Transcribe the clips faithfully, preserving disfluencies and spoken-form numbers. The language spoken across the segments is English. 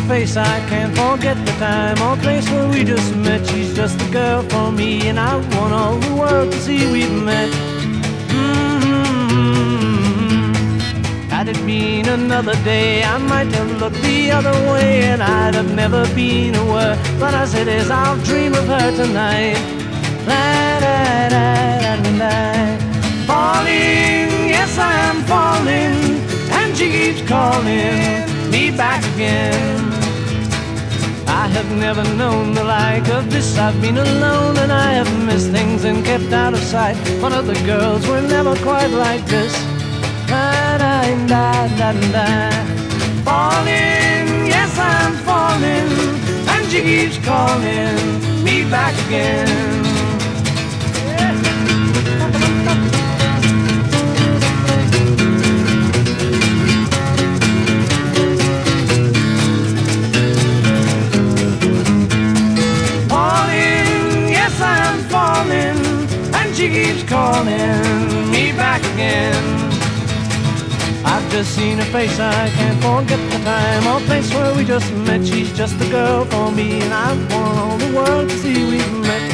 face, I can't forget the time or place where we just met. She's just the girl for me, and I want all the world to see we've met. Mm-hmm. Had it been another day, I might have looked the other way, and I'd have never been aware. But as it is, I'll dream of her tonight. La, da, da, da, da, da. Falling, yes, I am falling, and she keeps calling me back again. I have never known the like of this. I've been alone and I have missed things and kept out of sight. One of the girls were never quite like this. Da, da, da, da, da. Falling, yes, I'm falling, and she keeps calling me back again. She keeps calling me back again. I've just seen her face, I can't forget the time or place where we just met. She's just the girl for me, and I want all the world to see we've met.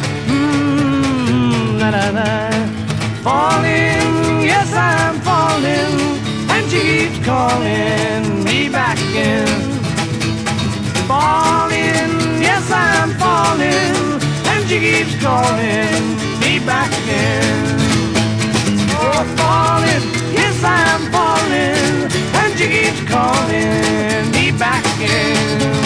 Mmm, la la la. Falling, yes, I'm falling, and she keeps calling me back again. Falling, yes, I'm falling, and she keeps calling me back again. Oh, falling, yes, I'm falling, and she keeps calling me back again.